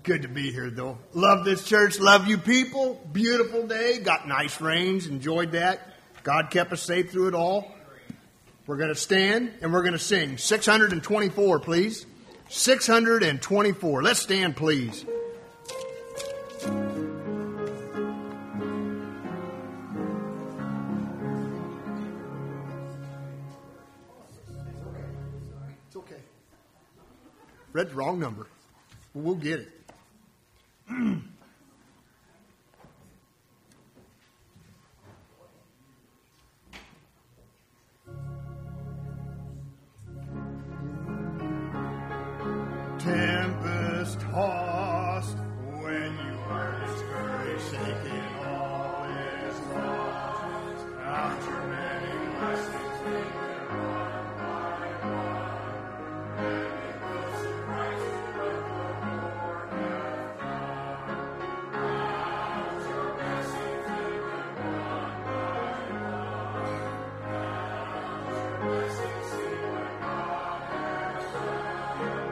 Good to be here, though. Love this church. Love you people. Beautiful day. Got nice rains. Enjoyed that. God kept us safe through it all. We're going to stand and we're going to sing. 624, please. 624. Let's stand, please. It's okay. Read the wrong number. We'll get it. Tempest tossed when you are discouraged, shaking all is lost. Count your many blessings, take them one by one. Many close and righteous what the Lord hath done. Count your blessings, take them one by one. Count your blessings, see what God has done.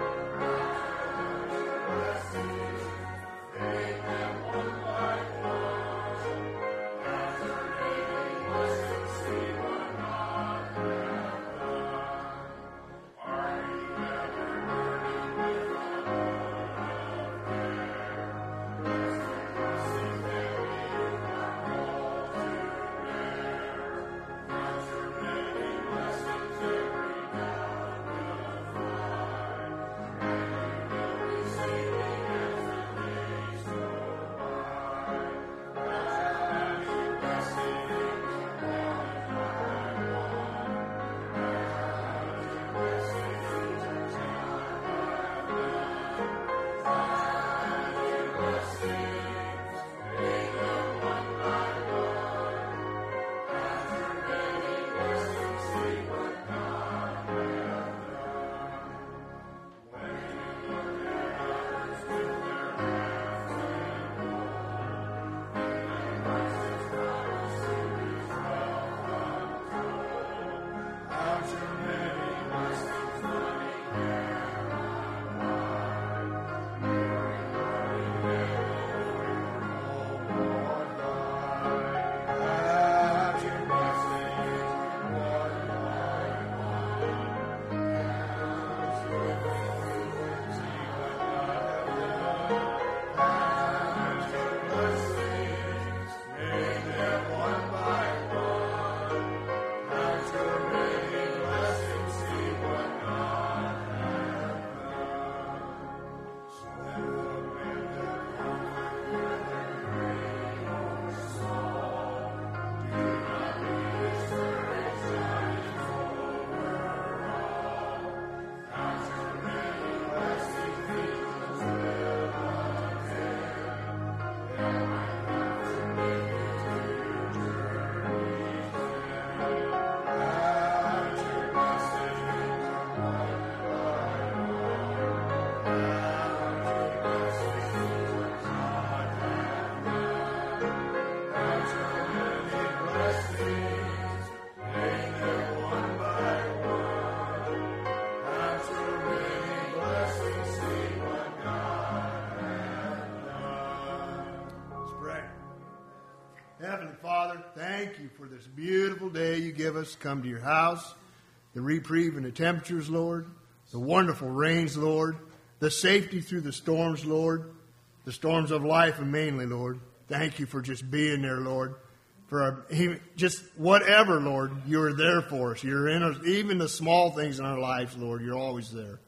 Heavenly Father, thank you for this beautiful day you give us to come to your house, the reprieve in the temperatures, Lord, the wonderful rains, Lord, the safety through the storms, Lord, the storms of life and mainly, Lord. Thank you for just being there, Lord, for just whatever, Lord, you're there for us. You're in us, even the small things in our lives, Lord, you're always there.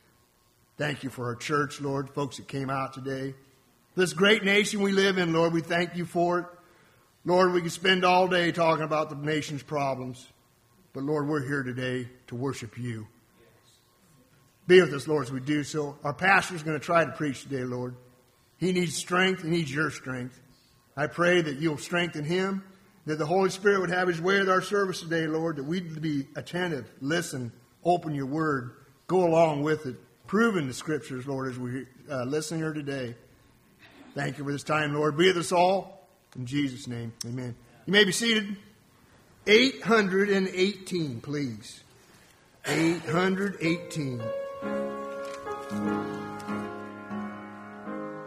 Thank you for our church, Lord, folks that came out today. This great nation we live in, Lord, we thank you for it. Lord, we can spend all day talking about the nation's problems, but Lord, we're here today to worship you. Be with us, Lord, as we do so. Our pastor's going to try to preach today, Lord. He needs strength. He needs your strength. I pray that you'll strengthen him, that the Holy Spirit would have his way with our service today, Lord, that we'd be attentive, listen, open your word, go along with it, proving the scriptures, Lord, as we listen here today. Thank you for this time, Lord. Be with us all. In Jesus' name, amen. You may be seated. 818, please. 818.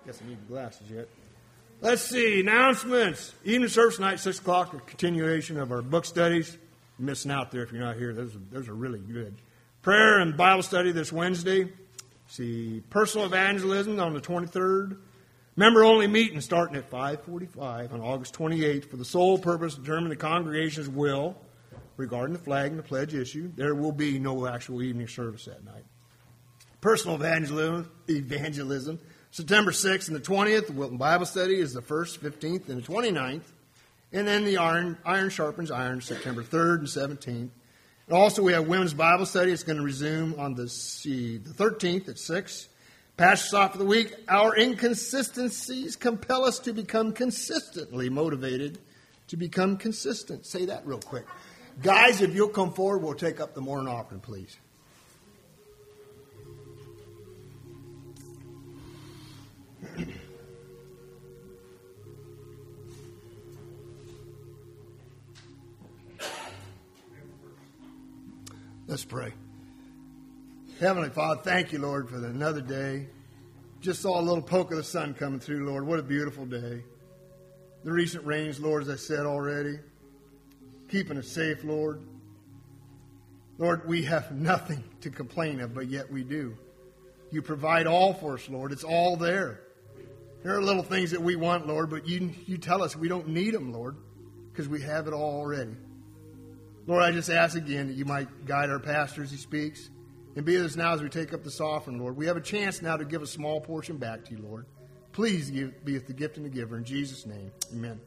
Guess I need the glasses yet. Let's see. Announcements. Evening service tonight, 6 o'clock, a continuation of our book studies. You're missing out there if you're not here. Those are really good. Prayer and Bible study this Wednesday. See, personal evangelism on the 23rd. Member-only meeting starting at 5:45 on August 28th for the sole purpose to determine the congregation's will regarding the flag and the pledge issue. There will be no actual evening service that night. Personal evangelism, September 6th and the 20th. The Wilton Bible Study is the 1st, 15th, and the 29th. And then the Iron Sharpens Iron, September 3rd and 17th. And also we have Women's Bible Study. It's going to resume on the 13th at 6. Pastor's Thought for the week. Our inconsistencies compel us to become consistently motivated to become consistent. Say that real quick. Guys, if you'll come forward, we'll take up the morning offering, please. Let's pray. Heavenly Father, thank you, Lord, for another day. Just saw a little poke of the sun coming through, Lord. What a beautiful day. The recent rains, Lord, as I said already, keeping us safe, Lord. Lord, we have nothing to complain of, but yet we do. You provide all for us, Lord. It's all there. There are little things that we want, Lord, but you tell us we don't need them, Lord, because we have it all already. Lord, I just ask again that you might guide our pastor as he speaks. And be with us now as we take up this offering, Lord. We have a chance now to give a small portion back to you, Lord. Please be with the gift and the giver. In Jesus' name, amen.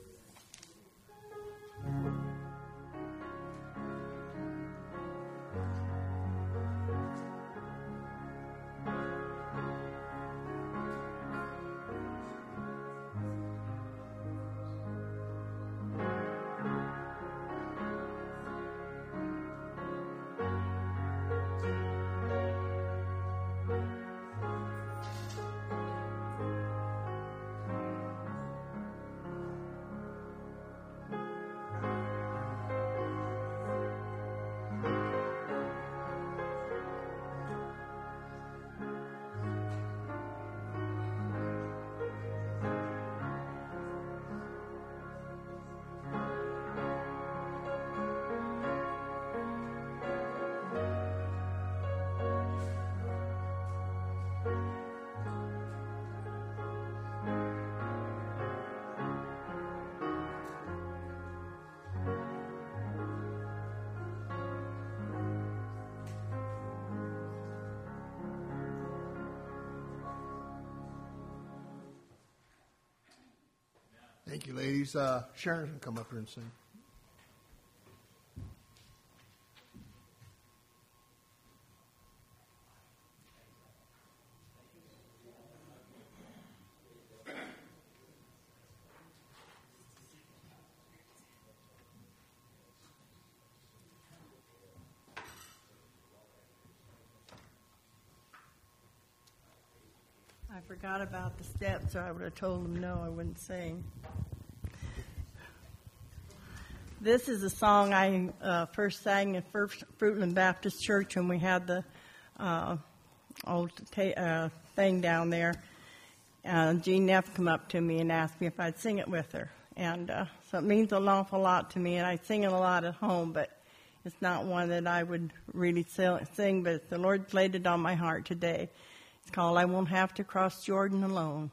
Thank you, ladies. Sharon can come up here and sing. I forgot about the steps, or I would have told them no, I wouldn't sing. This is a song I first sang at Fruitland Baptist Church when we had the old thing down there. Jean Neff come up to me and asked me if I'd sing it with her. And so it means an awful lot to me, and I sing it a lot at home, but it's not one that I would really sing, but the Lord laid it on my heart today. It's called I Won't Have to Cross Jordan Alone.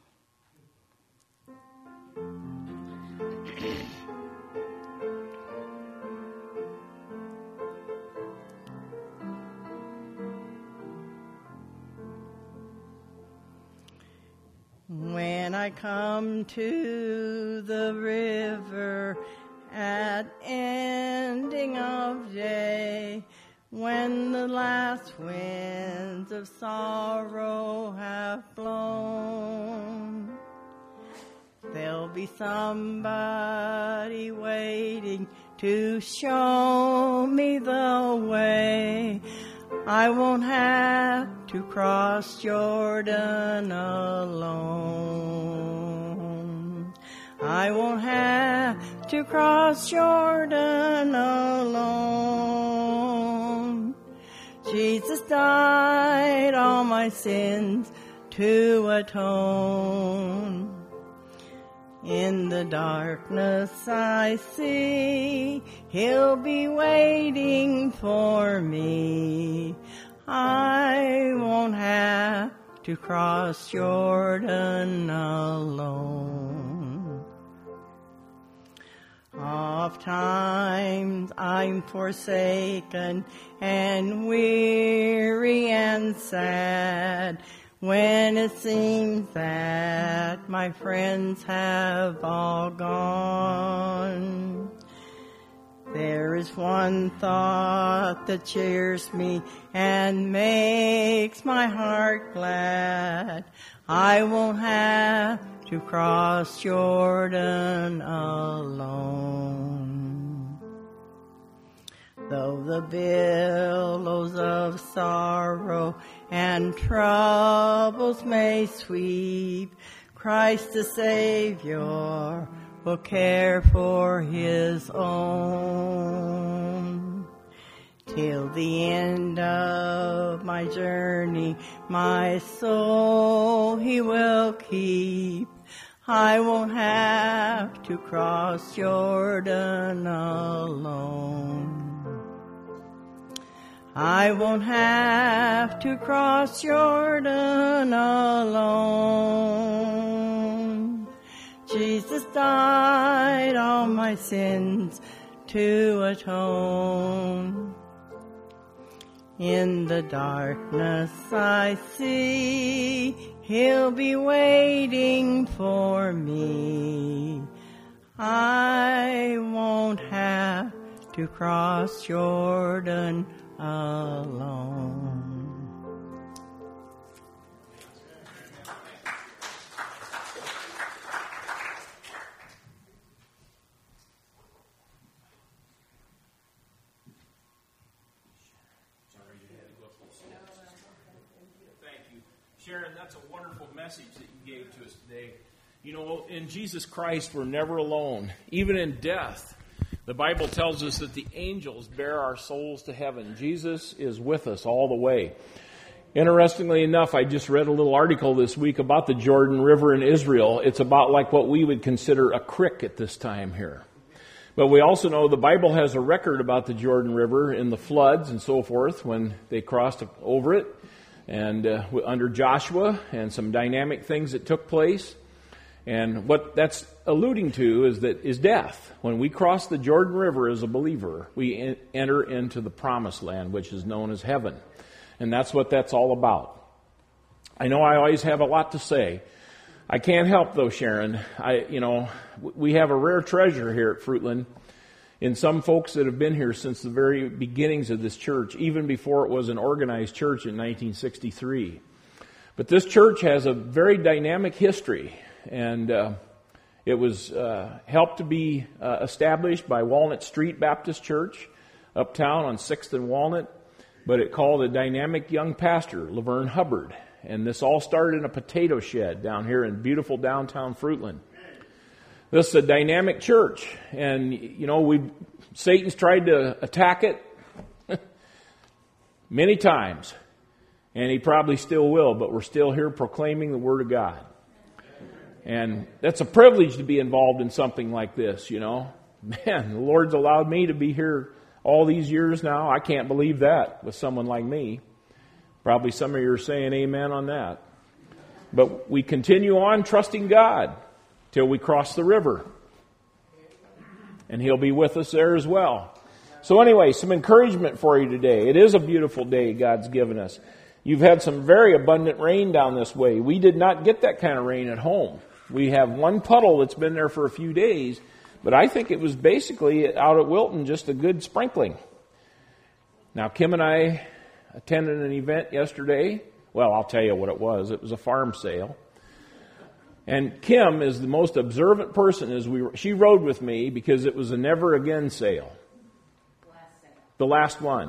When I come to the river at ending of day, when the last winds of sorrow have blown, there'll be somebody waiting to show me the way. I won't have to cross Jordan alone. I won't have to cross Jordan alone. Jesus died all my sins to atone. In the darkness I see He'll be waiting for me. I won't have to cross Jordan alone. Oft times I'm forsaken and weary and sad, when it seems that my friends have all gone. There is one thought that cheers me and makes my heart glad. I won't have to cross Jordan alone. Though the billows of sorrow and troubles may sweep, Christ the Savior will care for His own. Till the end of my journey, my soul He will keep. I won't have to cross Jordan alone. I won't have to cross Jordan alone. Jesus died all my sins to atone. In the darkness I see He'll be waiting for me. I won't have to cross Jordan alone. Sharon, that's a wonderful message that you gave to us today. You know, in Jesus Christ, we're never alone. Even in death, the Bible tells us that the angels bear our souls to heaven. Jesus is with us all the way. Interestingly enough, I just read a little article this week about the Jordan River in Israel. It's about like what we would consider a creek at this time here. But we also know the Bible has a record about the Jordan River in the floods and so forth when they crossed over it. And under Joshua and some dynamic things that took place. And what that's alluding to is death. When we cross the Jordan River as a believer, we enter into the promised land, which is known as heaven. And that's what that's all about. I know I always have a lot to say. I can't help though, Sharon. We have a rare treasure here at Fruitland in some folks that have been here since the very beginnings of this church, even before it was an organized church in 1963. But this church has a very dynamic history, and it was helped to be established by Walnut Street Baptist Church uptown on 6th and Walnut, but it called a dynamic young pastor, Laverne Hubbard. And this all started in a potato shed down here in beautiful downtown Fruitland. This is a dynamic church, and Satan's tried to attack it many times, and he probably still will, but we're still here proclaiming the Word of God. And that's a privilege to be involved in something like this, Man, the Lord's allowed me to be here all these years now. I can't believe that with someone like me. Probably some of you are saying amen on that. But we continue on trusting God till we cross the river. And He'll be with us there as well. So anyway, some encouragement for you today. It is a beautiful day God's given us. You've had some very abundant rain down this way. We did not get that kind of rain at home. We have one puddle that's been there for a few days, but I think it was basically out at Wilton just a good sprinkling. Now, Kim and I attended an event yesterday. Well, I'll tell you what it was. It was a farm sale. And Kim is the most observant person. She rode with me because it was a never again sale. The last one.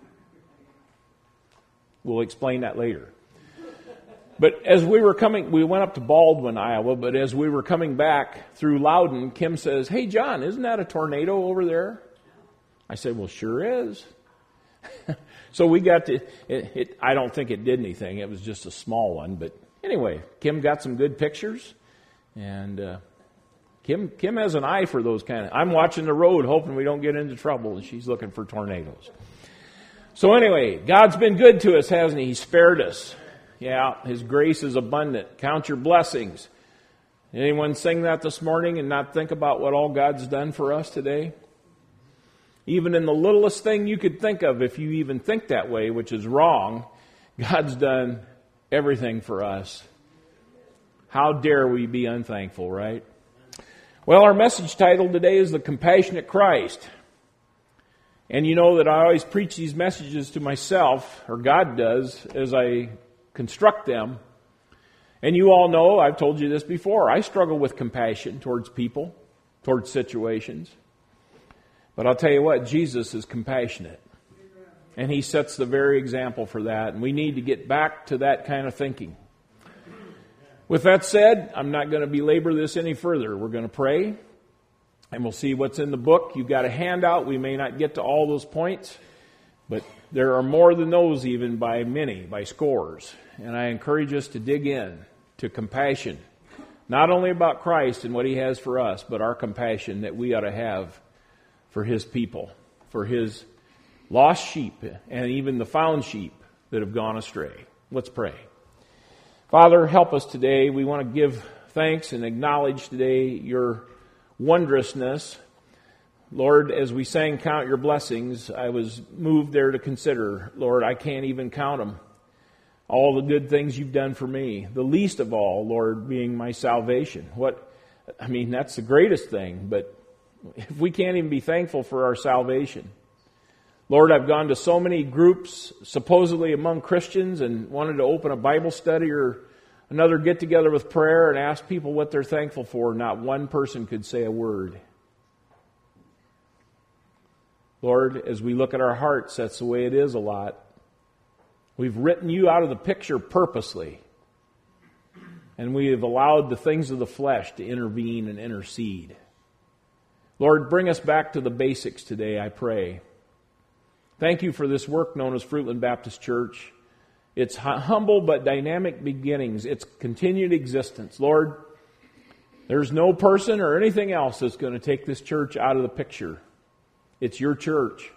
We'll explain that later. But as we were coming, we went up to Baldwin, Iowa, but as we were coming back through Loudon, Kim says, "Hey, John, isn't that a tornado over there?" I said, "Well, sure is." So we got to, I don't think it did anything. It was just a small one, but Anyway, Kim got some good pictures, and Kim has an eye for those kind of... I'm watching the road hoping we don't get into trouble, and she's looking for tornadoes. So anyway, God's been good to us, hasn't He? He spared us. Yeah, His grace is abundant. Count your blessings. Anyone sing that this morning and not think about what all God's done for us today? Even in the littlest thing you could think of, if you even think that way, which is wrong, God's done everything for us. How dare we be unthankful, right? Well, our message title today is The Compassionate Christ. And you know that I always preach these messages to myself, or God does, as I construct them. And you all know, I've told you this before, I struggle with compassion towards people, towards situations. But I'll tell you what, Jesus is compassionate. And He sets the very example for that. And we need to get back to that kind of thinking. With that said, I'm not going to belabor this any further. We're going to pray. And we'll see what's in the book. You've got a handout. We may not get to all those points. But there are more than those even by many, by scores. And I encourage us to dig in to compassion. Not only about Christ and what He has for us, but our compassion that we ought to have for His people, for His lost sheep, and even the found sheep that have gone astray. Let's pray. Father, help us today. We want to give thanks and acknowledge today Your wondrousness. Lord, as we sang Count Your Blessings, I was moved there to consider, Lord, I can't even count them. All the good things You've done for me. The least of all, Lord, being my salvation. That's the greatest thing, but if we can't even be thankful for our salvation. Lord, I've gone to so many groups, supposedly among Christians, and wanted to open a Bible study or another get-together with prayer and ask people what they're thankful for. Not one person could say a word. Lord, as we look at our hearts, that's the way it is a lot. We've written You out of the picture purposely. And we have allowed the things of the flesh to intervene and intercede. Lord, bring us back to the basics today, I pray. Thank You for this work known as Fruitland Baptist Church. It's humble but dynamic beginnings. It's continued existence. Lord, there's no person or anything else that's going to take this church out of the picture. It's Your church.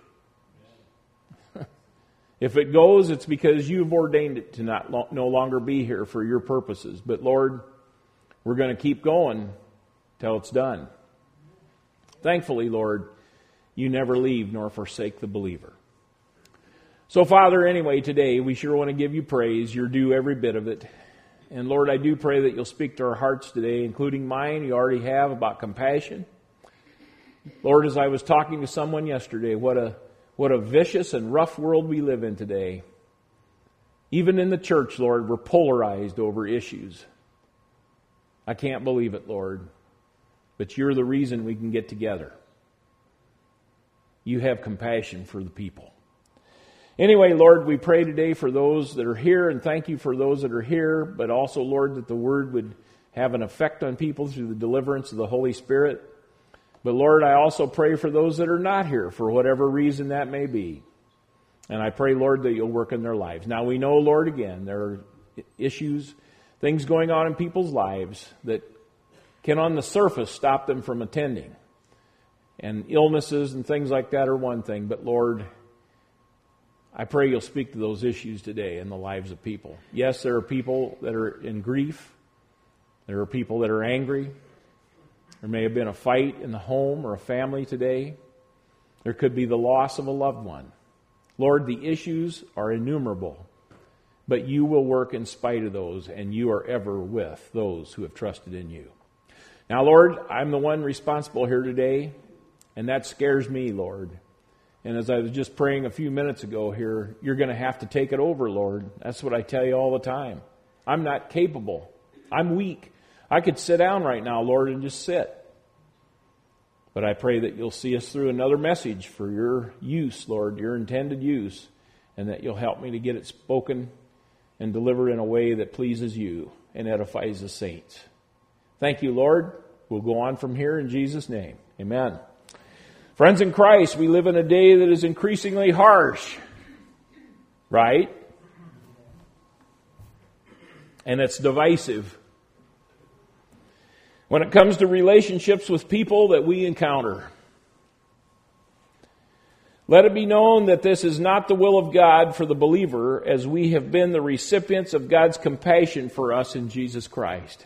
If it goes, it's because You've ordained it to no longer be here for Your purposes. But Lord, we're going to keep going till it's done. Thankfully, Lord, You never leave nor forsake the believer. So, Father, anyway, today we sure want to give You praise. You're due every bit of it. And Lord, I do pray that You'll speak to our hearts today, including mine. You already have, about compassion. Lord, as I was talking to someone yesterday, what a vicious and rough world we live in today. Even in the church, Lord, we're polarized over issues. I can't believe it, Lord. But You're the reason we can get together. You have compassion for the people. Anyway, Lord, we pray today for those that are here, and thank You for those that are here, but also, Lord, that the Word would have an effect on people through the deliverance of the Holy Spirit. But Lord, I also pray for those that are not here, for whatever reason that may be. And I pray, Lord, that You'll work in their lives. Now we know, Lord, again, there are issues, things going on in people's lives that can on the surface stop them from attending. And illnesses and things like that are one thing, but Lord, I pray You'll speak to those issues today in the lives of people. Yes, there are people that are in grief. There are people that are angry. There may have been a fight in the home or a family today. There could be the loss of a loved one. Lord, the issues are innumerable, but You will work in spite of those, and You are ever with those who have trusted in You. Now, Lord, I'm the one responsible here today, and that scares me, Lord. And as I was just praying a few minutes ago here, You're going to have to take it over, Lord. That's what I tell You all the time. I'm not capable. I'm weak. I could sit down right now, Lord, and just sit. But I pray that You'll see us through another message for Your use, Lord, Your intended use, and that You'll help me to get it spoken and delivered in a way that pleases You and edifies the saints. Thank You, Lord. We'll go on from here in Jesus' name. Amen. Friends in Christ, we live in a day that is increasingly harsh, right? and it's divisive. When it comes to relationships with people that we encounter, let it be known that this is not the will of God for the believer, as we have been the recipients of God's compassion for us in Jesus Christ.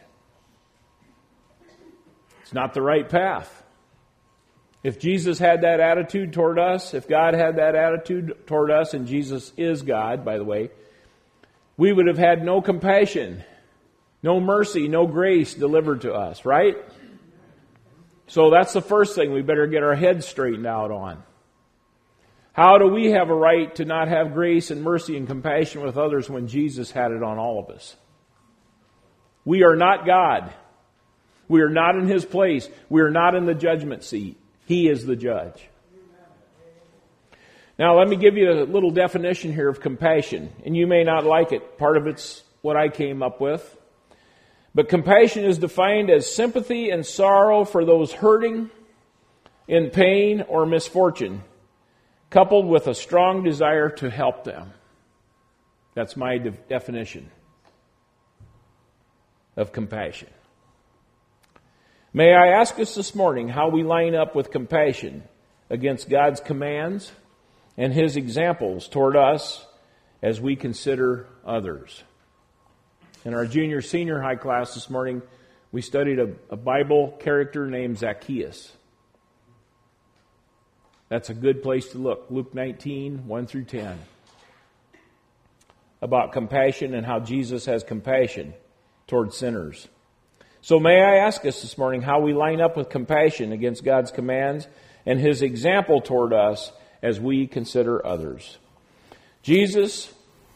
It's not the right path. If Jesus had that attitude toward us, if God had that attitude toward us, and Jesus is God, by the way, we would have had no compassion, no mercy, no grace delivered to us, right? So that's the first thing we better get our heads straightened out on. How do we have a right to not have grace and mercy and compassion with others when Jesus had it on all of us? We are not God. We are not in His place. We are not in the judgment seat. He is the judge. Now, let me give you a little definition here of compassion, and you may not like it. Part of it's what I came up with. But compassion is defined as sympathy and sorrow for those hurting, in pain, or misfortune, coupled with a strong desire to help them. That's my definition of compassion. May I ask us this morning how we line up with compassion against God's commands and His examples toward us as we consider others. In our junior senior high class this morning, we studied a Bible character named Zacchaeus. That's a good place to look. Luke 19, 1 through 10. About compassion and how Jesus has compassion toward sinners. So may I ask us this morning how we line up with compassion against God's commands and His example toward us as we consider others. Jesus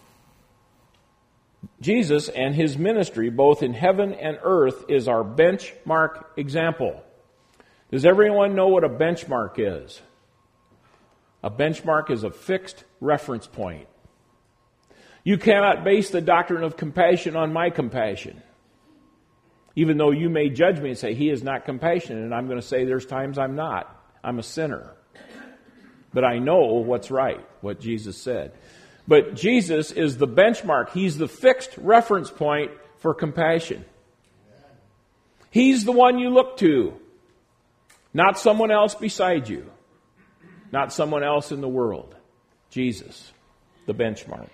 and His ministry, both in heaven and earth, is our benchmark example. Does everyone know what a benchmark is? A benchmark is a fixed reference point. You cannot base the doctrine of compassion on my compassion. Even though you may judge me and say, he is not compassionate, and I'm going to say there's times I'm not. I'm a sinner. But I know what's right, what Jesus said. But Jesus is the benchmark. He's the fixed reference point for compassion. He's the one you look to, not someone else beside you. Not someone else in the world. Jesus, the benchmark.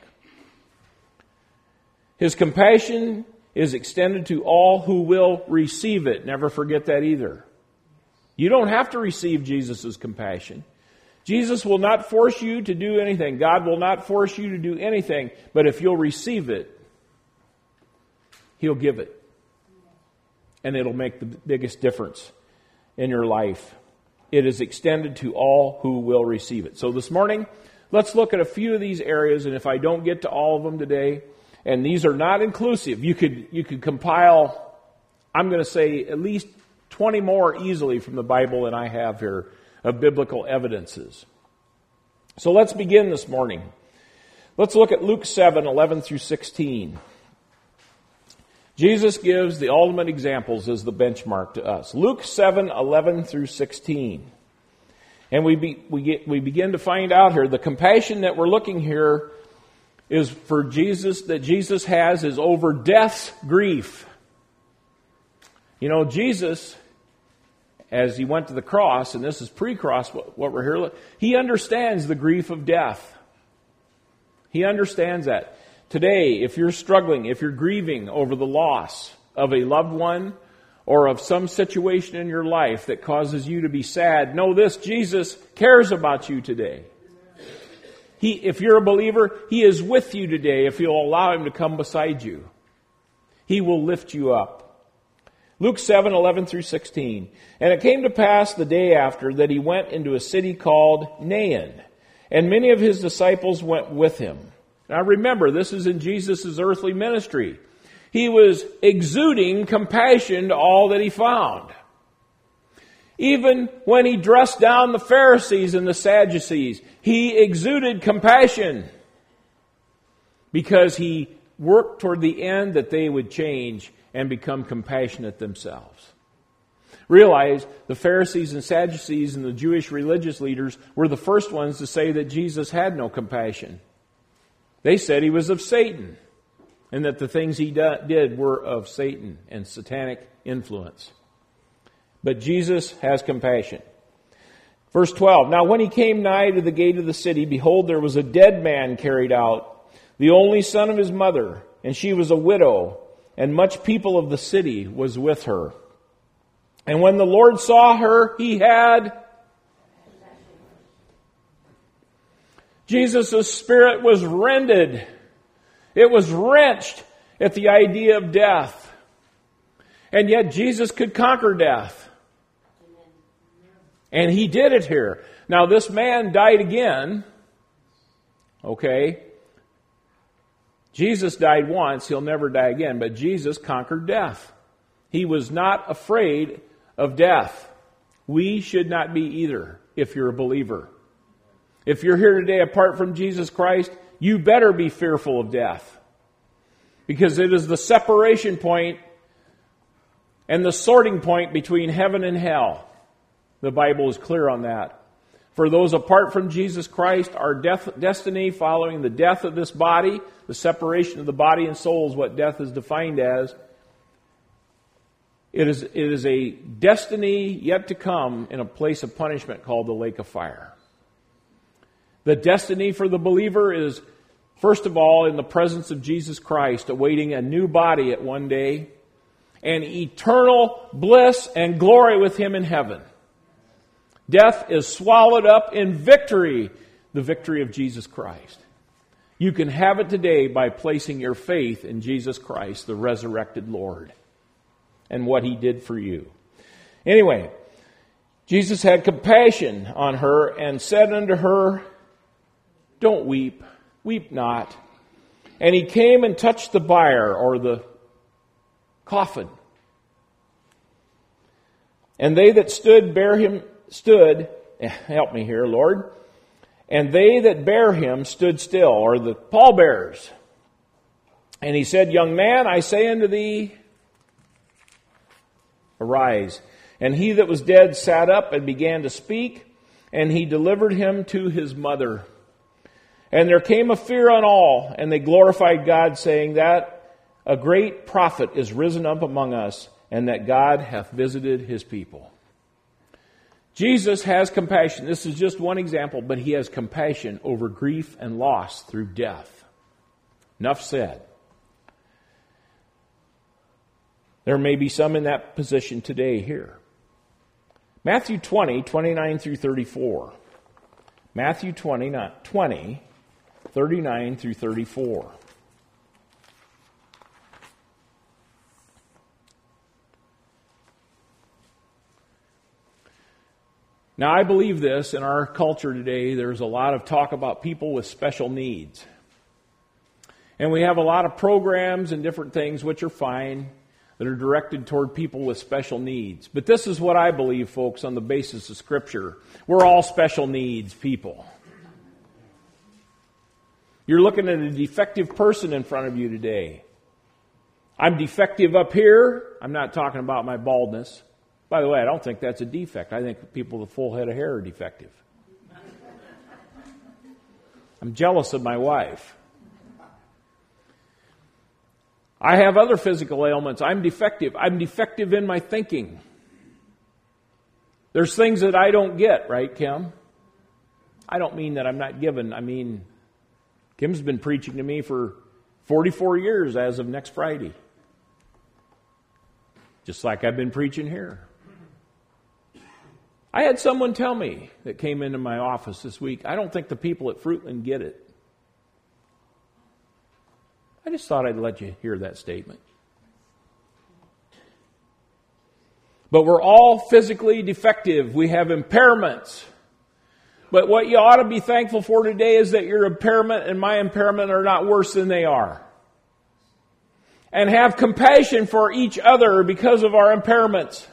His compassion is extended to all who will receive it. Never forget that either. You don't have to receive Jesus' compassion. Jesus will not force you to do anything. God will not force you to do anything. But if you'll receive it, He'll give it. And it'll make the biggest difference in your life. It is extended to all who will receive it. So this morning, let's look at a few of these areas, and if I don't get to all of them today, and these are not inclusive, you could compile, I'm going to say, at least 20 more easily from the Bible than I have here of biblical evidences. So let's begin this morning. Let's look at Luke 7, 11 through 16. Jesus gives the ultimate examples as the benchmark to us. Luke 7, 11 through 16. And we begin to find out here, the compassion that we're looking here is for Jesus, that Jesus has is over death's grief. You know, Jesus, as He went to the cross, and this is pre-cross what we're here, He understands the grief of death. He understands that. Today, if you're struggling, if you're grieving over the loss of a loved one or of some situation in your life that causes you to be sad, know this, Jesus cares about you today. If you're a believer, He is with you today if you'll allow Him to come beside you. He will lift you up. Luke 7, 11 through 16. And it came to pass the day after that He went into a city called Nain, and many of His disciples went with Him. Now remember, this is in Jesus' earthly ministry. He was exuding compassion to all that He found. Even when He dressed down the Pharisees and the Sadducees, He exuded compassion because He worked toward the end that they would change and become compassionate themselves. Realize the Pharisees and Sadducees and the Jewish religious leaders were the first ones to say that Jesus had no compassion. They said He was of Satan. and that the things he did were of Satan and satanic influence. But Jesus has compassion. Verse 12, now when he came nigh to the gate of the city, behold, there was a dead man carried out, the only son of his mother, and she was a widow, and much people of the city was with her. And when the Lord saw her, he had... Jesus' spirit was rended. It was wrenched at the idea of death. And yet Jesus could conquer death. And he did it here. Now this man died again. Okay. Jesus died once. He'll never die again. But Jesus conquered death. He was not afraid of death. We should not be either if you're a believer. If you're here today apart from Jesus Christ, you better be fearful of death. Because it is the separation point and the sorting point between heaven and hell. The Bible is clear on that. For those apart from Jesus Christ, our destiny following the death of this body, the separation of the body and soul is what death is defined as. It is a destiny yet to come in a place of punishment called the lake of fire. The destiny for the believer is, first of all, in the presence of Jesus Christ, awaiting a new body at one day, and eternal bliss and glory with Him in heaven. Death is swallowed up in victory, the victory of Jesus Christ. You can have it today by placing your faith in Jesus Christ, the resurrected Lord, and what He did for you. Anyway, Jesus had compassion on her and said unto her, don't weep, weep not. And He came and touched the bier, or the coffin. And they that stood, help me here, Lord. And they that bare him stood still, or the pallbearers. And He said, young man, I say unto thee, arise. And he that was dead sat up and began to speak, and He delivered him to his mother. And there came a fear on all, and they glorified God, saying that a great prophet is risen up among us, and that God hath visited His people. Jesus has compassion. This is just one example, but He has compassion over grief and loss through death. Enough said. There may be some in that position today here. Matthew 20, 29 through 34. Matthew 20, 39 through 34. Now, I believe this, in our culture today, there's a lot of talk about people with special needs. And we have a lot of programs and different things, which are fine, that are directed toward people with special needs. But this is what I believe, folks, on the basis of Scripture. We're all special needs people. You're looking at a defective person in front of you today. I'm defective up here. I'm not talking about my baldness. By the way, I don't think that's a defect. I think people with a full head of hair are defective. I'm jealous of my wife. I have other physical ailments. I'm defective. I'm defective in my thinking. There's things that I don't get, right, Kim? I don't mean that I'm not given. I mean, Kim's been preaching to me for 44 years as of next Friday. Just like I've been preaching here. I had someone tell me that came into my office this week, I don't think the people at Fruitland get it. I just thought I'd let you hear that statement. But we're all physically defective. We have impairments. But what you ought to be thankful for today is that your impairment and my impairment are not worse than they are. And have compassion for each other because of our impairments.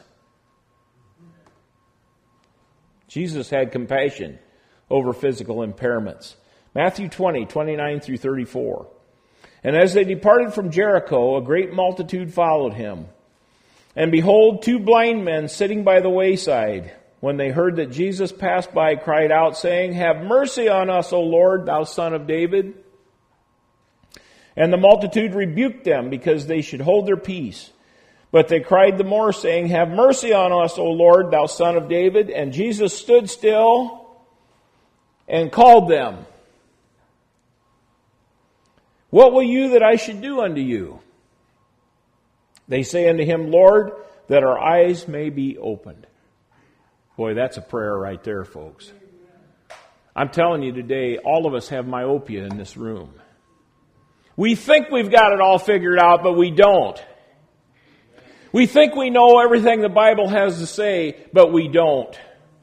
Jesus had compassion over physical impairments. Matthew 20, 29 through 34. And as they departed from Jericho, a great multitude followed Him. And behold, 2 blind men sitting by the wayside, when they heard that Jesus passed by, cried out, saying, Have mercy on us, O Lord, thou Son of David. And the multitude rebuked them because they should hold their peace. But they cried the more, saying, Have mercy on us, O Lord, thou Son of David. And Jesus stood still and called them. What will you that I should do unto you? They say unto him, Lord, that our eyes may be opened. Boy, that's a prayer right there, folks. I'm telling you today, all of us have myopia in this room. We think we've got it all figured out, but we don't. We think we know everything the Bible has to say, but we don't.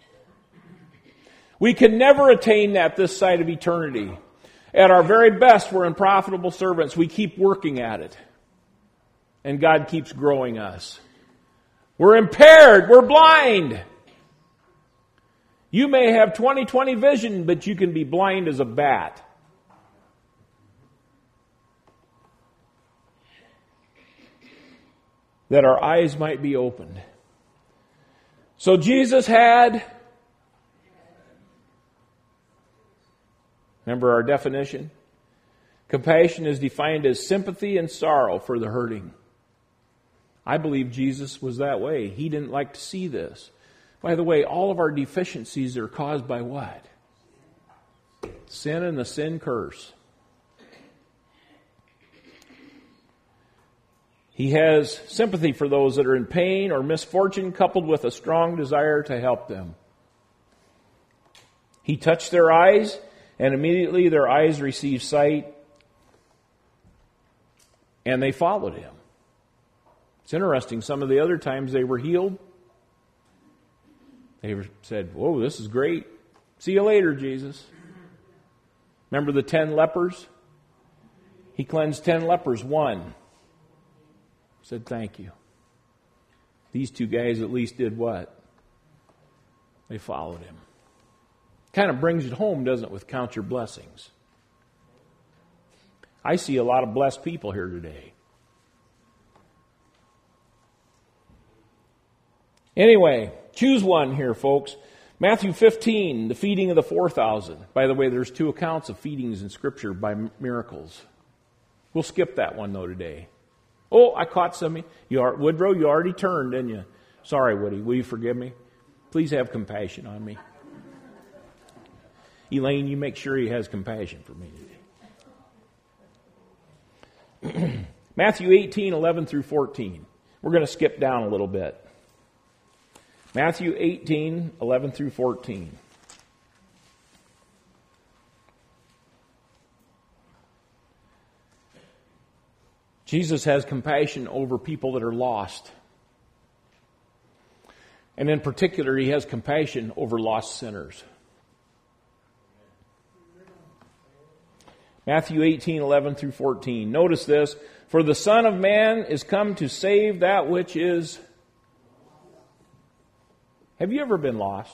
We can never attain that this side of eternity. At our very best, we're unprofitable servants. We keep working at it. And God keeps growing us. We're impaired. We're blind. You may have 20/20 vision, but you can be blind as a bat. That our eyes might be opened. So Jesus had, remember our definition? Compassion is defined as sympathy and sorrow for the hurting. I believe Jesus was that way. He didn't like to see this. By the way, all of our deficiencies are caused by what? Sin and the sin curse. He has sympathy for those that are in pain or misfortune, coupled with a strong desire to help them. He touched their eyes, and immediately their eyes received sight, and they followed him. It's interesting, some of the other times they were healed, they said, whoa, this is great. See you later, Jesus. Remember the 10 lepers? He cleansed 10 lepers, one said thank you. These two guys at least did what? They followed him. Kind of brings it home, doesn't it, with count your blessings. I see a lot of blessed people here today. Anyway, choose one here, folks. Matthew 15, the feeding of the 4,000. By the way, there's 2 accounts of feedings in Scripture by miracles. We'll skip that one, though, today. Oh, I caught some. Woodrow, you already turned, didn't you? Sorry, Woody. Will you forgive me? Please have compassion on me. Elaine, you make sure he has compassion for me today. Matthew 18, 11 through 14. We're going to skip down a little bit. Matthew 18, 11 through 14. Jesus has compassion over people that are lost. And in particular, he has compassion over lost sinners. Matthew 18, 11 through 14. Notice this. For the Son of Man is come to save that which is... Have you ever been lost?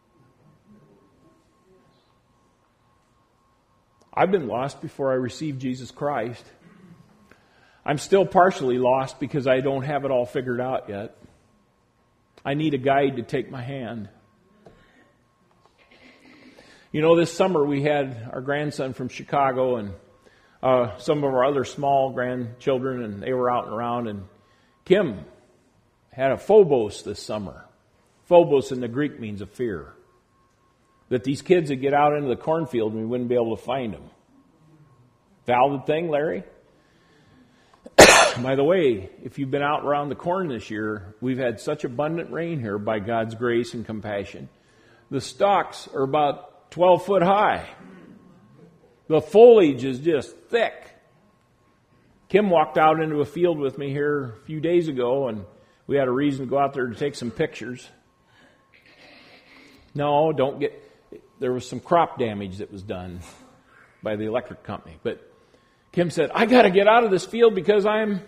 I've been lost before I received Jesus Christ. I'm still partially lost because I don't have it all figured out yet. I need a guide to take my hand. You know, this summer we had our grandson from Chicago and some of our other small grandchildren, and they were out and around, and Kim had a phobos this summer. Phobos in the Greek means a fear. That these kids would get out into the cornfield and we wouldn't be able to find them. Valid thing, Larry? By the way, if you've been out around the corn this year, we've had such abundant rain here by God's grace and compassion. The stalks are about 12 foot high. The foliage is just thick. Kim walked out into a field with me here a few days ago, and we had a reason to go out there to take some pictures. No, there was some crop damage that was done by the electric company. But Kim said, I got to get out of this field because I'm...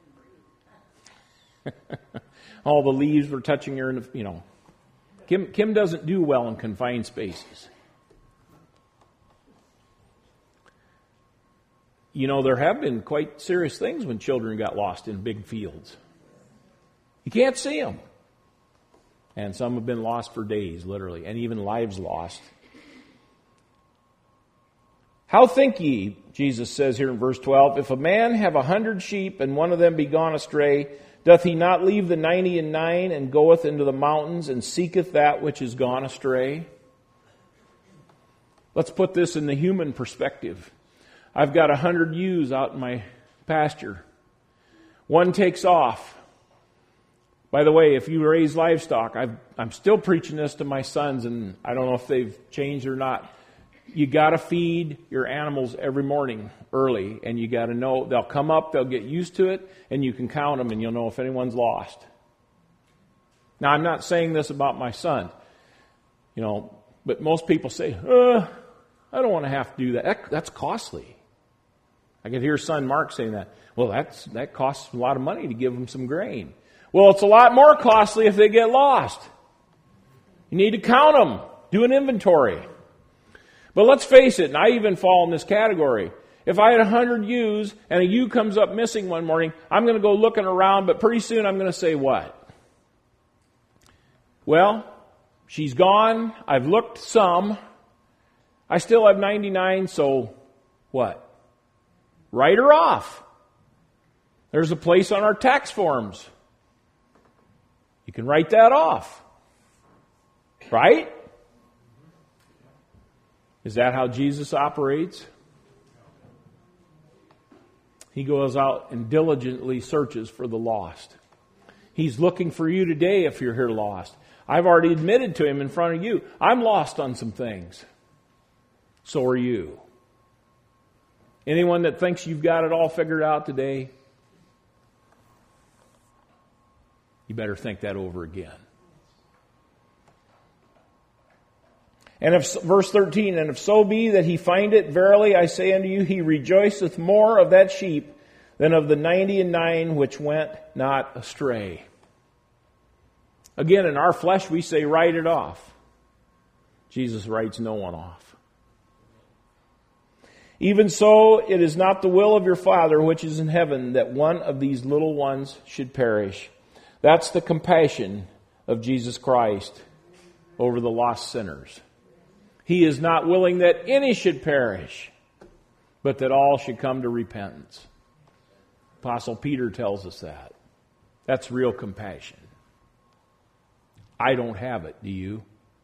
All the leaves were touching her, Kim doesn't do well in confined spaces. You know, there have been quite serious things when children got lost in big fields. You can't see them. And some have been lost for days, literally, and even lives lost. How think ye, Jesus says here in verse 12, if a man have 100 sheep, and one of them be gone astray, doth he not leave the 99 and goeth into the mountains, and seeketh that which is gone astray? Let's put this in the human perspective. I've got 100 ewes out in my pasture. One takes off. By the way, if you raise livestock, I'm still preaching this to my sons, and I don't know if they've changed or not. You got to feed your animals every morning early, and you got to know they'll come up, they'll get used to it, and you can count them, and you'll know if anyone's lost. Now, I'm not saying this about my son, but most people say, I don't want to have to do that. That's costly. I could hear son Mark saying that. Well, that costs a lot of money to give them some grain. Well, it's a lot more costly if they get lost. You need to count them, do an inventory. But let's face it, and I even fall in this category. If I had 100 ewes and a ewe comes up missing one morning, I'm going to go looking around, but pretty soon I'm going to say what? Well, she's gone. I've looked some. I still have 99, so what? Write her off. There's a place on our tax forms. You can write that off. Right? Is that how Jesus operates? He goes out and diligently searches for the lost. He's looking for you today if you're here lost. I've already admitted to him in front of you, I'm lost on some things. So are you. Anyone that thinks you've got it all figured out today, you better think that over again. And if, verse 13, and if so be that he find it, verily I say unto you, he rejoiceth more of that sheep than of the 99 which went not astray. Again, in our flesh we say, write it off. Jesus writes no one off. Even so, it is not the will of your Father which is in heaven that one of these little ones should perish. That's the compassion of Jesus Christ over the lost sinners. He is not willing that any should perish, but that all should come to repentance. Apostle Peter tells us that. That's real compassion. I don't have it, do you?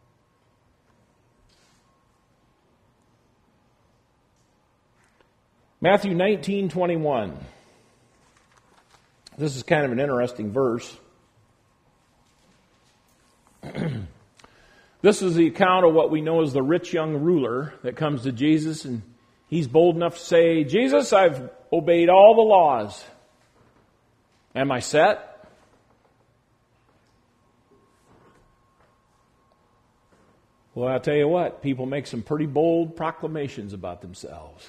Matthew 19:21. This is kind of an interesting verse. This is the account of what we know as the rich young ruler that comes to Jesus, and he's bold enough to say, Jesus, I've obeyed all the laws. Am I set? Well, I'll tell you what, people make some pretty bold proclamations about themselves.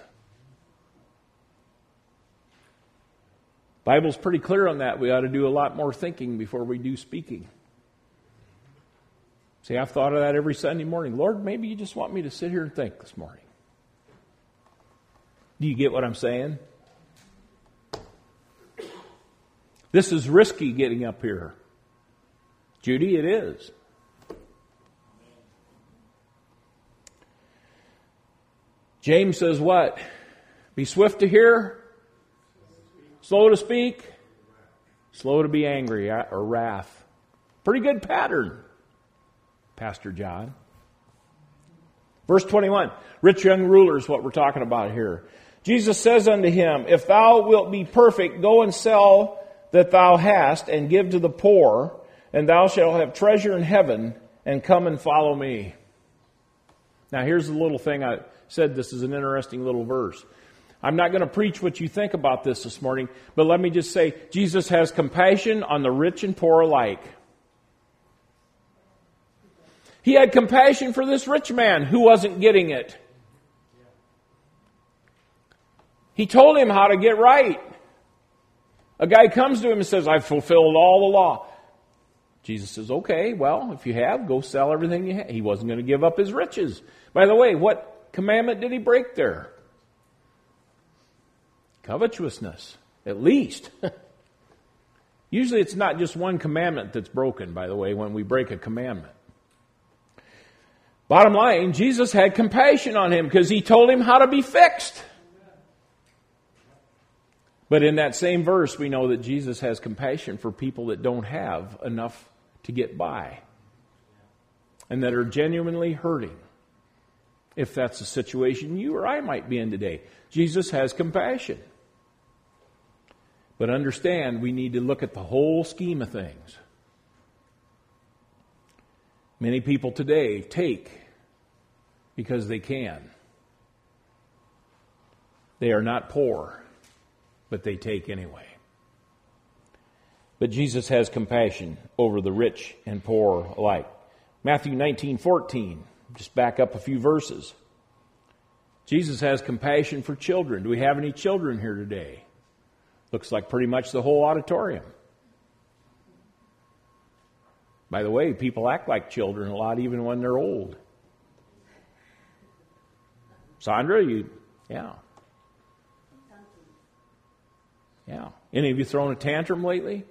Bible's pretty clear on that. We ought to do a lot more thinking before we do speaking. See, I've thought of that every Sunday morning. Lord, maybe you just want me to sit here and think this morning. Do you get what I'm saying? This is risky getting up here. Judy, it is. James says what? Be swift to hear, slow to speak, slow to be angry or wrath. Pretty good pattern, Pastor John. Verse 21, rich young ruler is what we're talking about here. Jesus says unto him, if thou wilt be perfect, go and sell that thou hast, and give to the poor, and thou shalt have treasure in heaven, and come and follow me. Now here's the little thing I said. This is an interesting little verse. I'm not going to preach what you think about this morning, but let me just say, Jesus has compassion on the rich and poor alike. He had compassion for this rich man who wasn't getting it. He told him how to get right. A guy comes to him and says, I've fulfilled all the law. Jesus says, okay, well, if you have, go sell everything you have. He wasn't going to give up his riches. By the way, what commandment did he break there? Covetousness, at least. Usually it's not just one commandment that's broken, by the way, when we break a commandment. Bottom line, Jesus had compassion on him because he told him how to be fixed. But in that same verse, we know that Jesus has compassion for people that don't have enough to get by and that are genuinely hurting. If that's the situation you or I might be in today, Jesus has compassion. But understand, we need to look at the whole scheme of things. Many people today take because they can. They are not poor, but they take anyway. But Jesus has compassion over the rich and poor alike. Matthew 19:14, just back up a few verses. Jesus has compassion for children. Do we have any children here today? Looks like pretty much the whole auditorium. By the way, people act like children a lot even when they're old. Sandra, yeah. Any of you thrown a tantrum lately?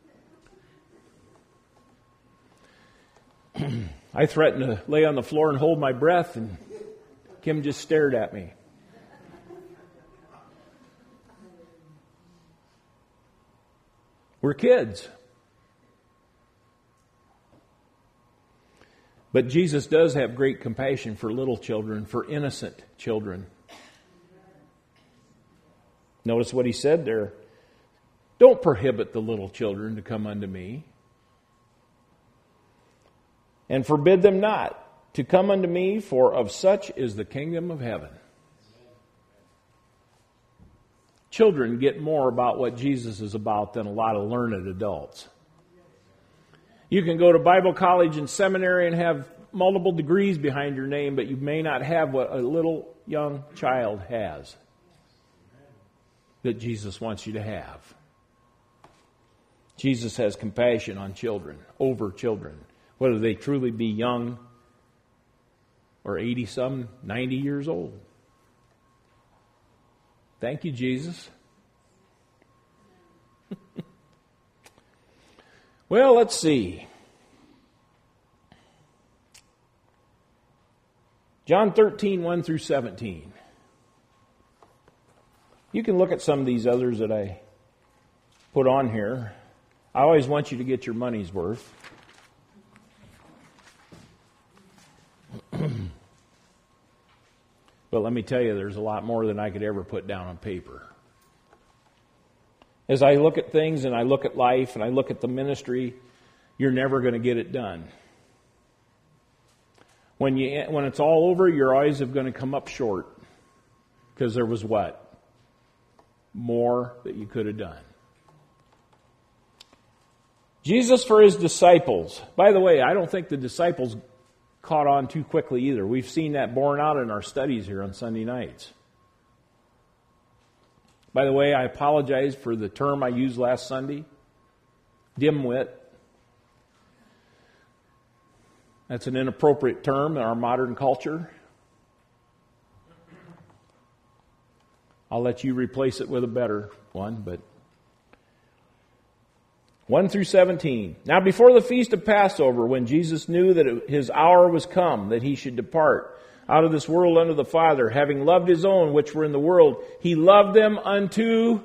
I threatened to lay on the floor and hold my breath, and Kim just stared at me. We're kids. But Jesus does have great compassion for little children, for innocent children. Notice what he said there. Don't prohibit the little children to come unto me, and forbid them not to come unto me, for of such is the kingdom of heaven. Children get more about what Jesus is about than a lot of learned adults. You can go to Bible college and seminary and have multiple degrees behind your name, but you may not have what a little young child has that Jesus wants you to have. Jesus has compassion on children, over children, whether they truly be young or 80-some, 90 years old. Thank you, Jesus. Well, let's see. John 13, 1 through 17. You can look at some of these others that I put on here. I always want you to get your money's worth. But let me tell you, there's a lot more than I could ever put down on paper. As I look at things and I look at life and I look at the ministry, you're never going to get it done. When it's all over, your eyes are going to come up short. Because there was what? More that you could have done. Jesus for his disciples. By the way, I don't think the disciples caught on too quickly either. We've seen that borne out in our studies here on Sunday nights. By the way, I apologize for the term I used last Sunday. Dimwit. That's an inappropriate term in our modern culture. I'll let you replace it with a better one, but 1 through 17. Now before the feast of Passover, when Jesus knew that his hour was come, that he should depart out of this world unto the Father, having loved his own which were in the world, he loved them unto.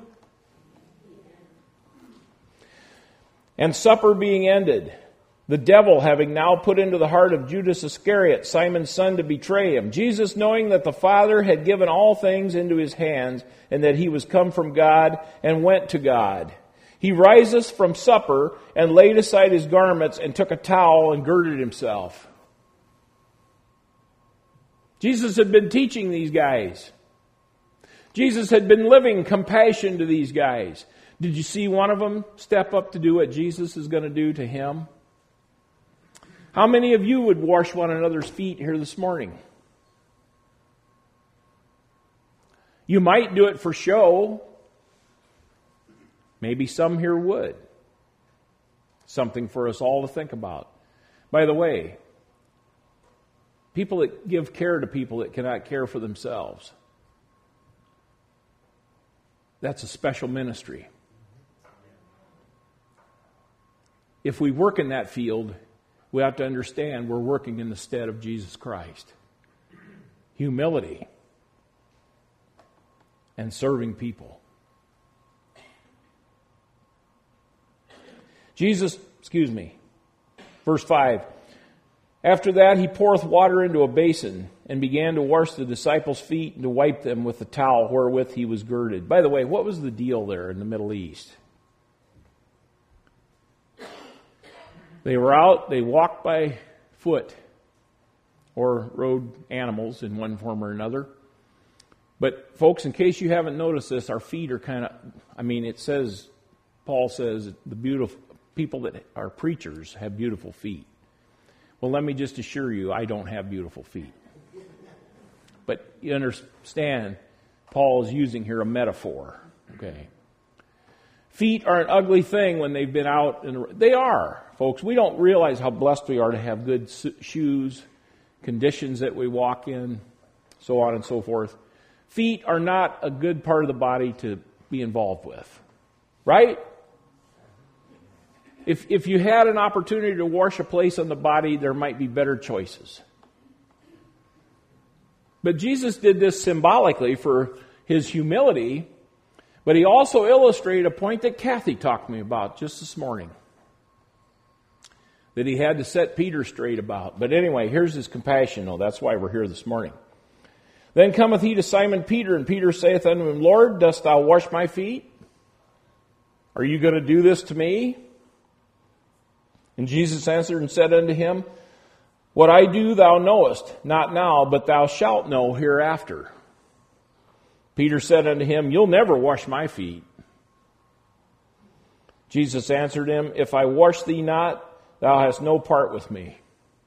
And supper being ended, the devil having now put into the heart of Judas Iscariot, Simon's son, to betray him, Jesus, knowing that the Father had given all things into his hands, and that he was come from God, and went to God, he riseth from supper, and laid aside his garments, and took a towel, and girded himself. Jesus had been teaching these guys. Jesus had been living compassion to these guys. Did you see one of them step up to do what Jesus is going to do to him? How many of you would wash one another's feet here this morning? You might do it for show. Maybe some here would. Something for us all to think about. By the way, people that give care to people that cannot care for themselves, that's a special ministry. If we work in that field, we have to understand we're working in the stead of Jesus Christ. Humility and serving people. Verse 5. After that, he poureth water into a basin and began to wash the disciples' feet and to wipe them with the towel wherewith he was girded. By the way, what was the deal there in the Middle East? They were out, they walked by foot or rode animals in one form or another. But folks, in case you haven't noticed this, our feet are kind of, Paul says, the beautiful people that are preachers have beautiful feet. Well, let me just assure you, I don't have beautiful feet. But you understand, Paul is using here a metaphor. Okay. Feet are an ugly thing when they've been out. They are, folks. We don't realize how blessed we are to have good shoes, conditions that we walk in, so on and so forth. Feet are not a good part of the body to be involved with. Right? If you had an opportunity to wash a place on the body, there might be better choices. But Jesus did this symbolically for his humility, but he also illustrated a point that Kathy talked to me about just this morning, that he had to set Peter straight about. But anyway, here's his compassion. That's why we're here this morning. Then cometh he to Simon Peter, and Peter saith unto him, Lord, dost thou wash my feet? Are you going to do this to me? And Jesus answered and said unto him, What I do thou knowest, not now, but thou shalt know hereafter. Peter said unto him, You'll never wash my feet. Jesus answered him, If I wash thee not, thou hast no part with me.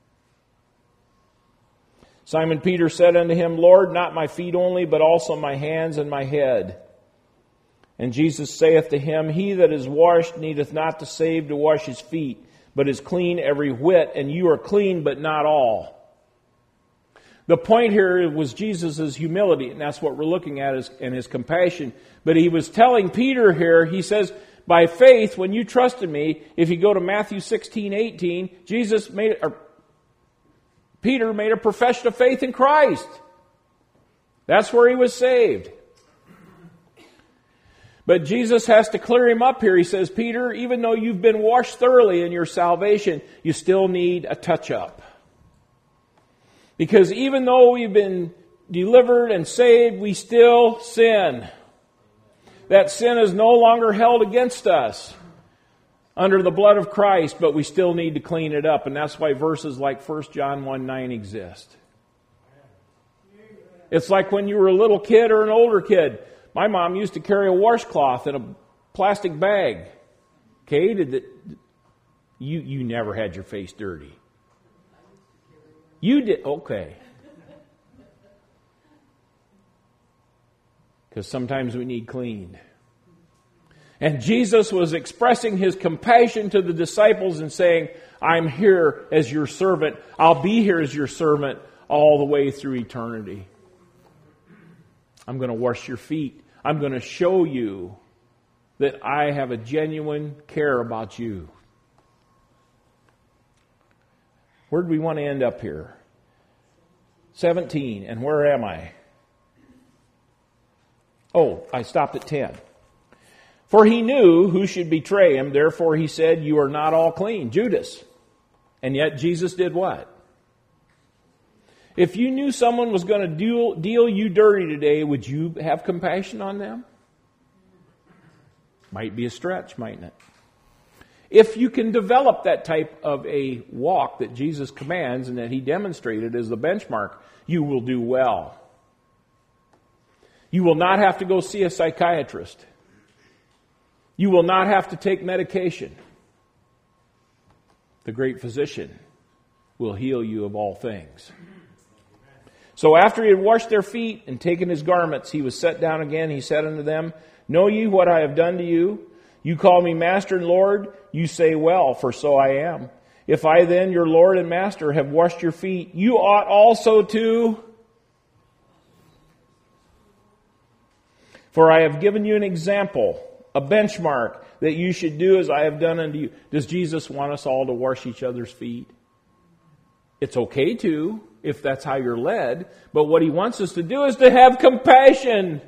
Simon Peter said unto him, Lord, not my feet only, but also my hands and my head. And Jesus saith to him, He that is washed needeth not to save to wash his feet, but is clean every whit, and you are clean, but not all. The point here was Jesus' humility, and that's what we're looking at, and his compassion. But he was telling Peter here, he says, by faith, when you trusted me, if you go to Matthew 16:18, Peter made a profession of faith in Christ. That's where he was saved. But Jesus has to clear him up here. He says, Peter, even though you've been washed thoroughly in your salvation, you still need a touch-up. Because even though we've been delivered and saved, we still sin. That sin is no longer held against us under the blood of Christ, but we still need to clean it up. And that's why verses like 1 John 1:9 exist. It's like when you were a little kid or an older kid. My mom used to carry a washcloth in a plastic bag. Okay, you never had your face dirty. You did, okay. Because sometimes we need cleaned. And Jesus was expressing his compassion to the disciples and saying, I'm here as your servant. I'll be here as your servant all the way through eternity. I'm going to wash your feet. I'm going to show you that I have a genuine care about you. Where do we want to end up here? 17. And where am I? Oh, I stopped at 10. For he knew who should betray him. Therefore he said, You are not all clean. Judas. And yet Jesus did what? If you knew someone was going to deal you dirty today, would you have compassion on them? Might be a stretch, mightn't it? If you can develop that type of a walk that Jesus commands and that he demonstrated as the benchmark, you will do well. You will not have to go see a psychiatrist. You will not have to take medication. The great physician will heal you of all things. So after he had washed their feet and taken his garments, he was set down again. He said unto them, Know ye what I have done to you? You call me Master and Lord. You say, Well, for so I am. If I then, your Lord and Master, have washed your feet, you ought also to. For I have given you an example, a benchmark, that you should do as I have done unto you. Does Jesus want us all to wash each other's feet? It's okay to, if that's how you're led. But what he wants us to do is to have compassion.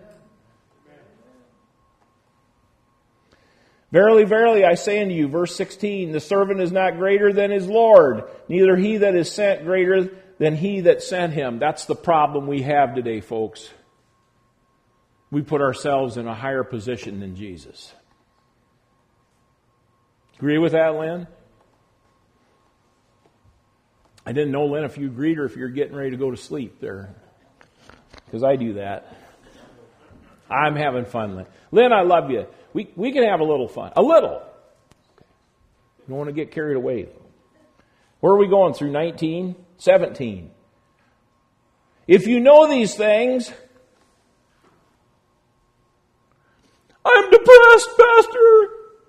Verily, verily, I say unto you, verse 16, the servant is not greater than his Lord, neither he that is sent greater than he that sent him. That's the problem we have today, folks. We put ourselves in a higher position than Jesus. Agree with that, Lynn? I didn't know, Lynn, if you agreed or if you're getting ready to go to sleep there. Because I do that. I'm having fun, Lynn. Lynn, I love you. We can have a little fun. A little. Don't want to get carried away. Where are we going? Through 19? 17. If you know these things, I'm depressed, Pastor.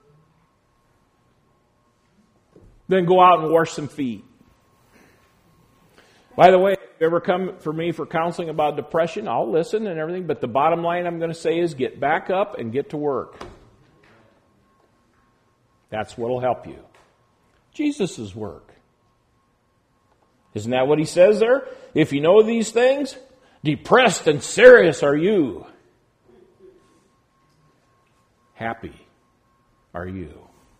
Then go out and wash some feet. By the way, if you ever come for me for counseling about depression, I'll listen and everything, but the bottom line I'm going to say is get back up and get to work. That's what will help you. Jesus' work. Isn't that what he says there? If you know these things, depressed and serious are you. Happy are you.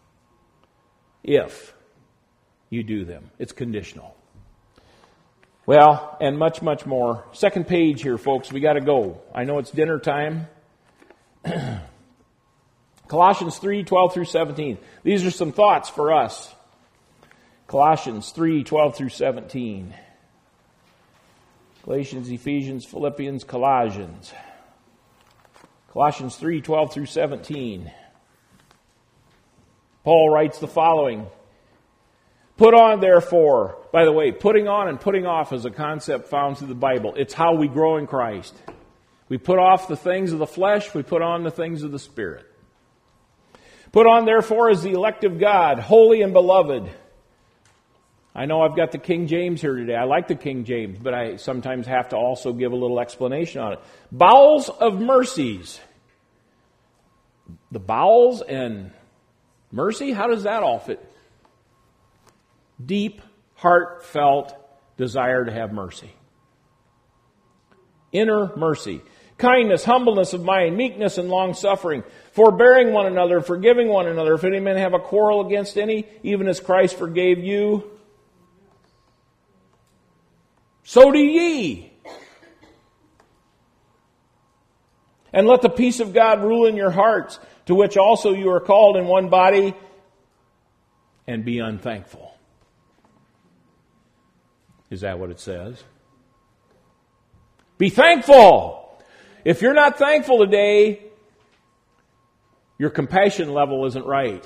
If you do them. It's conditional. Well, and much, much more. Second page here, folks. We got to go. I know it's dinner time. Colossians 3:12 through 17. These are some thoughts for us. Colossians 3:12 through 17. Galatians, Ephesians, Philippians, Colossians. Colossians 3:12 through 17. Paul writes the following. Put on, therefore, by the way, putting on and putting off is a concept found through the Bible. It's how we grow in Christ. We put off the things of the flesh, we put on the things of the Spirit. Put on, therefore, as the elect of God, holy and beloved. I know I've got the King James here today. I like the King James, but I sometimes have to also give a little explanation on it. Bowels of mercies. The bowels and mercy, how does that all fit? Deep, heartfelt desire to have mercy. Inner mercy. Kindness, humbleness of mind, meekness and long-suffering, forbearing one another, forgiving one another. If any man have a quarrel against any, even as Christ forgave you, so do ye. And let the peace of God rule in your hearts, to which also you are called in one body, and be unthankful. Is that what it says? Be thankful. If you're not thankful today, your compassion level isn't right.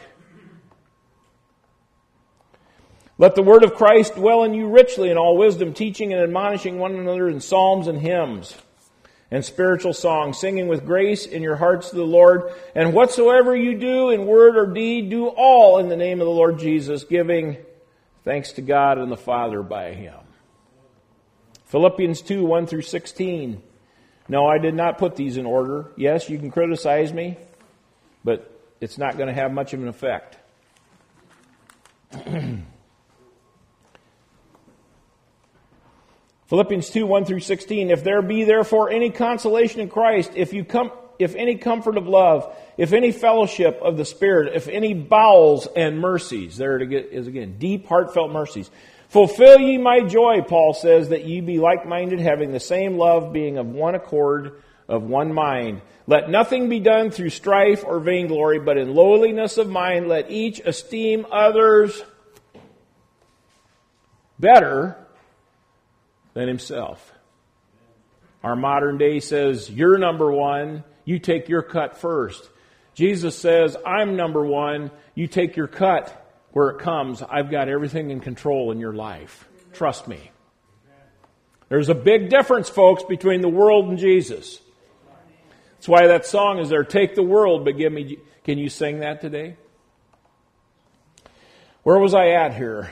Let the word of Christ dwell in you richly in all wisdom, teaching and admonishing one another in psalms and hymns and spiritual songs, singing with grace in your hearts to the Lord. And whatsoever you do in word or deed, do all in the name of the Lord Jesus, giving thanks to God and the Father by Him. Philippians 2:1 through 16. No, I did not put these in order. Yes, you can criticize me, but it's not going to have much of an effect. Philippians 2:1 through 16. If there be therefore any consolation in Christ, if any comfort of love, if any fellowship of the Spirit, if any bowels and mercies, there it is again, deep heartfelt mercies. Fulfill ye my joy, Paul says, that ye be like-minded, having the same love, being of one accord, of one mind. Let nothing be done through strife or vainglory, but in lowliness of mind let each esteem others better than himself. Our modern day says, you're number one, you take your cut first. Jesus says, I'm number one, you take your cut where it comes. I've got everything in control in your life. Trust me. There's a big difference, folks, between the world and Jesus. That's why that song is there, take the world, but give me... Can you sing that today? Where was I at here?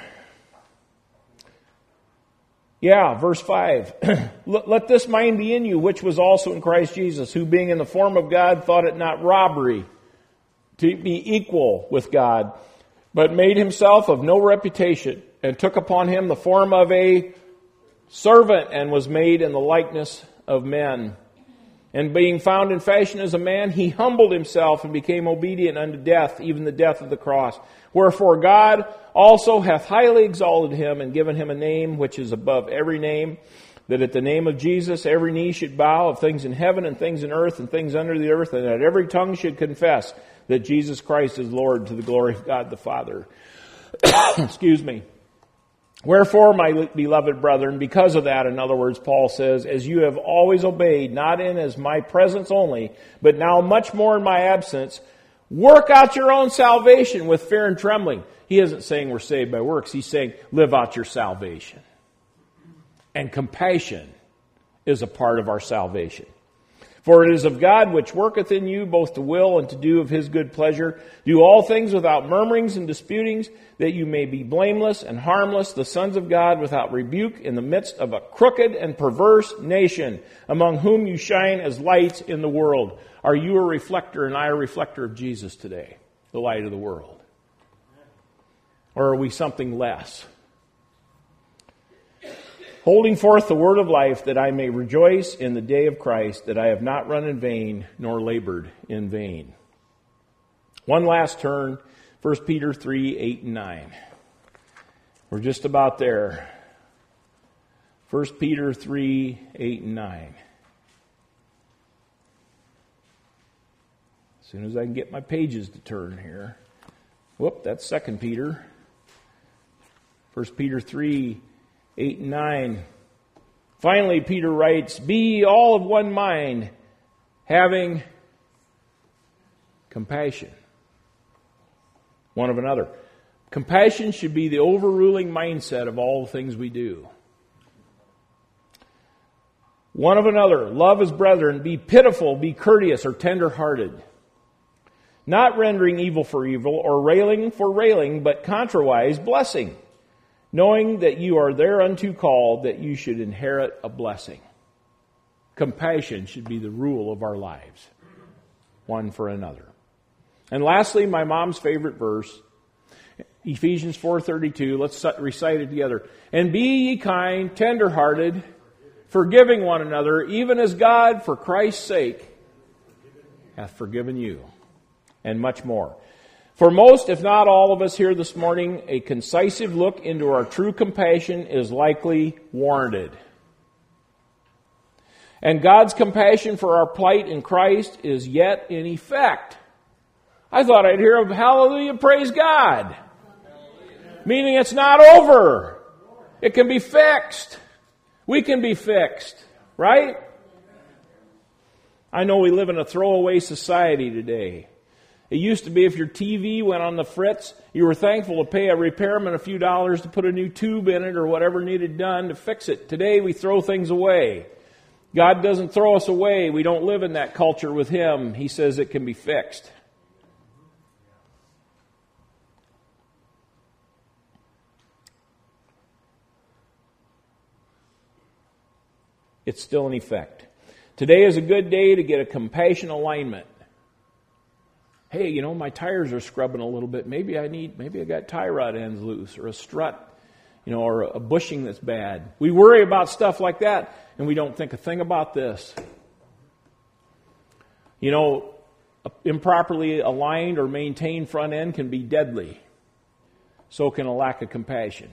Yeah, verse 5. Let this mind be in you, which was also in Christ Jesus, who being in the form of God thought it not robbery to be equal with God, but made himself of no reputation, and took upon him the form of a servant, and was made in the likeness of men. And being found in fashion as a man, he humbled himself and became obedient unto death, even the death of the cross. Wherefore God also hath highly exalted him, and given him a name which is above every name, that at the name of Jesus every knee should bow, of things in heaven and things in earth and things under the earth, and that every tongue should confess that Jesus Christ is Lord, to the glory of God the Father. Excuse me. Wherefore, my beloved brethren, because of that, in other words, Paul says, as you have always obeyed, not in as my presence only, but now much more in my absence, work out your own salvation with fear and trembling. He isn't saying we're saved by works. He's saying live out your salvation. And compassion is a part of our salvation. For it is of God which worketh in you both to will and to do of his good pleasure. Do all things without murmurings and disputings, that you may be blameless and harmless, the sons of God, without rebuke, in the midst of a crooked and perverse nation, among whom you shine as lights in the world. Are you a reflector and I a reflector of Jesus today, the light of the world? Or are we something less? Holding forth the word of life, that I may rejoice in the day of Christ, that I have not run in vain, nor labored in vain. One last turn, 1 Peter 3, 8 and 9. We're just about there. 1 Peter 3, 8 and 9. As soon as I can get my pages to turn here. Whoop, that's 2 Peter. 1 Peter 3, 8 and 9. Finally, Peter writes, be ye all of one mind, having compassion one of another. Compassion should be the overruling mindset of all the things we do. One of another, love as brethren, be pitiful, be courteous or tender-hearted, not rendering evil for evil or railing for railing, but contrariwise blessing, knowing that you are thereunto called, that you should inherit a blessing. Compassion should be the rule of our lives, one for another. And lastly, my mom's favorite verse, Ephesians 4:32. Let's recite it together. And be ye kind, tender-hearted, forgiving one another, even as God, for Christ's sake, hath forgiven you. And much more. For most, if not all of us here this morning, a concisive look into our true compassion is likely warranted. And God's compassion for our plight in Christ is yet in effect. I thought I'd hear a hallelujah, praise God. Hallelujah. Meaning it's not over. It can be fixed. We can be fixed, right? I know we live in a throwaway society today. It used to be if your TV went on the fritz, you were thankful to pay a repairman a few dollars to put a new tube in it or whatever needed done to fix it. Today we throw things away. God doesn't throw us away. We don't live in that culture with Him. He says it can be fixed. It's still in effect. Today is a good day to get a compassion alignment. Hey, you know, my tires are scrubbing a little bit. Maybe I got tie rod ends loose, or a strut, you know, or a bushing that's bad. We worry about stuff like that, and we don't think a thing about this. You know, improperly aligned or maintained front end can be deadly. So can a lack of compassion.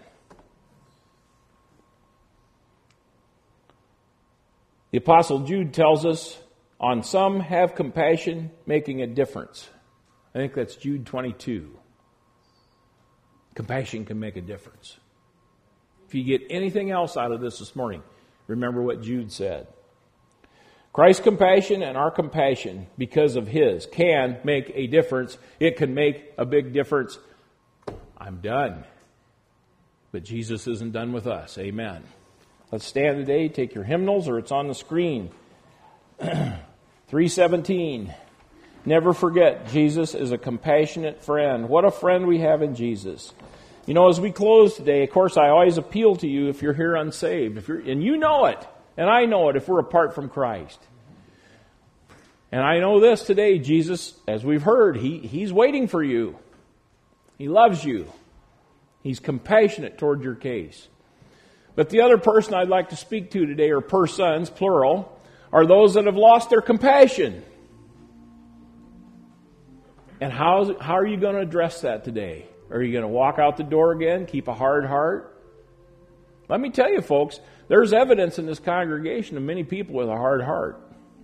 The Apostle Jude tells us, on some have compassion, making a difference. I think that's Jude 22. Compassion can make a difference. If you get anything else out of this morning, remember what Jude said. Christ's compassion and our compassion, because of His, can make a difference. It can make a big difference. I'm done. But Jesus isn't done with us. Amen. Let's stand today, take your hymnals, or it's on the screen. 317. Never forget, Jesus is a compassionate friend. What a friend we have in Jesus. You know, as we close today, of course, I always appeal to you if you're here unsaved. And you know it, and I know it if we're apart from Christ. And I know this today, Jesus, as we've heard, He's waiting for you. He loves you. He's compassionate toward your case. But the other person I'd like to speak to today, or persons, plural, are those that have lost their compassion. And how are you going to address that today? Are you going to walk out the door again, keep a hard heart? Let me tell you, folks, there's evidence in this congregation of many people with a hard heart.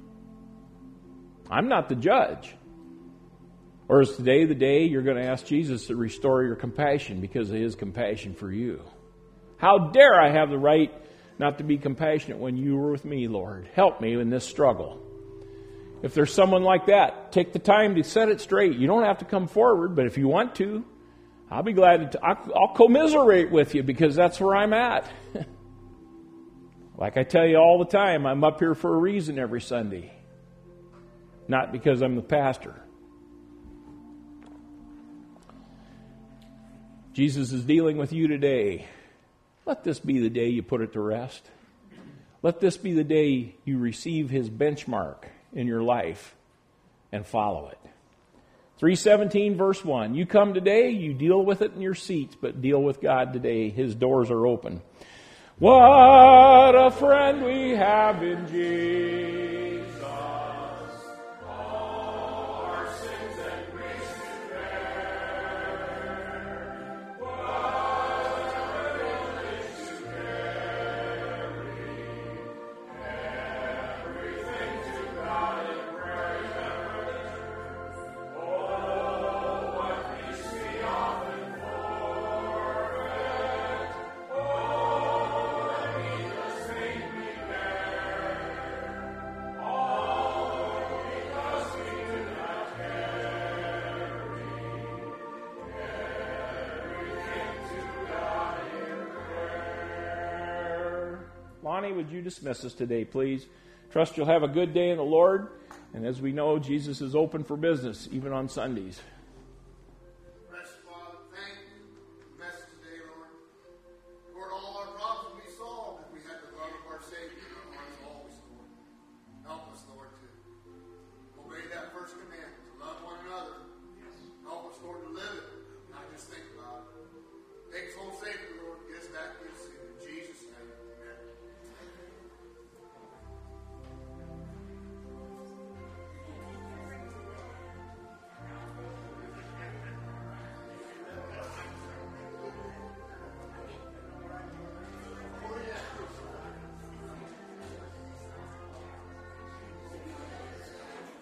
I'm not the judge. Or is today the day you're going to ask Jesus to restore your compassion because of His compassion for you? How dare I have the right not to be compassionate when you were with me, Lord? Help me in this struggle. If there's someone like that, take the time to set it straight. You don't have to come forward, but if you want to, I'll be glad to. I'll commiserate with you because that's where I'm at. Like I tell you all the time, I'm up here for a reason every Sunday. Not because I'm the pastor. Jesus is dealing with you today. Let this be the day you put it to rest. Let this be the day you receive His benchmark in your life and follow it. 3:17 verse 1. You come today, you deal with it in your seats, but deal with God today. His doors are open. What a friend we have in Jesus. Lonnie, would you dismiss us today, please? Trust you'll have a good day in the Lord. And as we know, Jesus is open for business, even on Sundays.